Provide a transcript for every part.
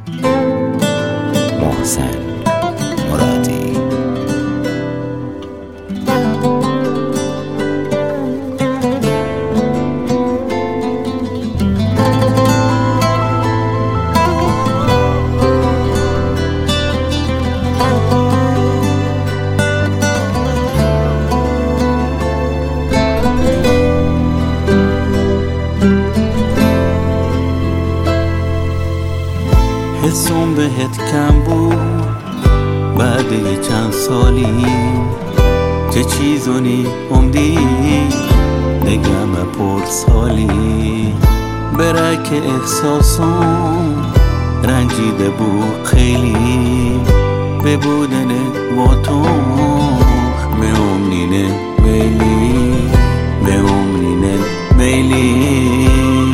محسن مرادی. حسم بهت کم بود بعد یه چند سالی، چه چیزونی عمدی نگم پرسالی. برای که احساسم رنجیده بود خیلی، به بودن با تو میامنینه بیلی، میامنینه بیلی.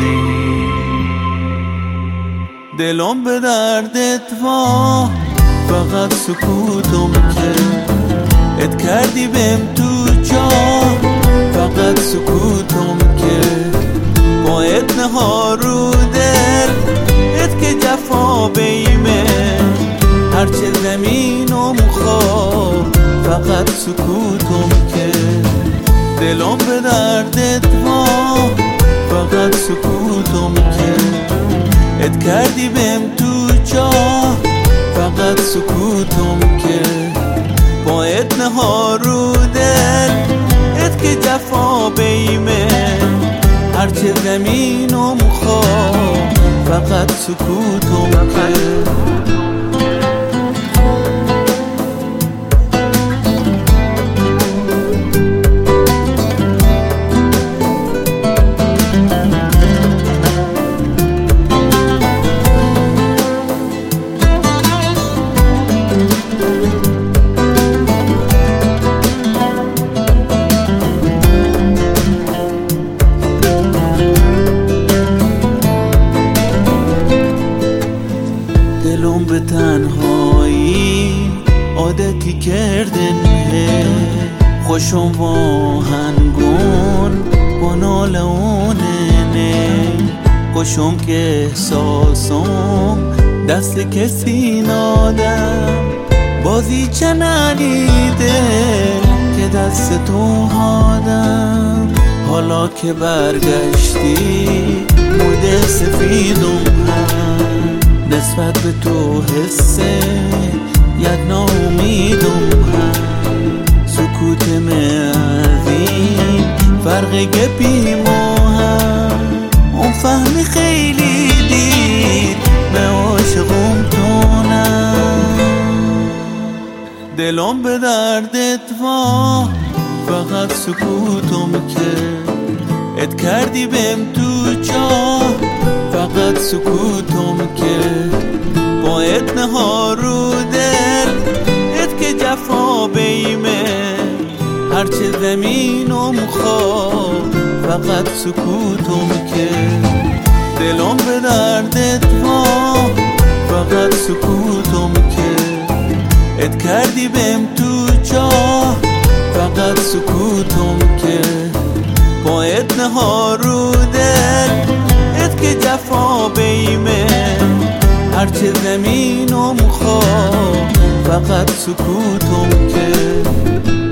دلم به دردت وا، فقط سکوتم که ات کردی بهم تو جا، فقط سکوتم که با ات نهار رو دل، ات که جفا بیمه هرچه زمینم خواه، فقط سکوتم که دلم به دردت وا، فقط سکوتم که ات کردی بهم تو جا، فقط سکوتم که با ات نهار رو دل، ات که جفا بیمه هرچه زمینم خواه، فقط سکوتم که دلم به تنهایی عادتی کردن، خوشم با هنگون با نالونه، خوشم که احساسم دست کسی نادم، بازی چنانیده که دست تو هادم. حالا که برگشتی موده سفیدم هم، نسبت به تو حسه یک ناامیدم هم، سکوت مردین فرق گپی ما هم، اون فهمی خیلی دید به عاشقم تونم. دلم به دردت وا، فقط سکوتم که ات کردی بهم تو جا، فقط سکوتم که با ات نهار رو دل، ات که جفا بیمه هرچه زمینم خواه، فقط سکوتم که دلم به دردت وا، فقط سکوتم که ات کردی بهم تو جا، فقط سکوتم که با ات نهار رو دل، ات که جفا بیمه هرچه زمینم خواه، فقط سکوتم که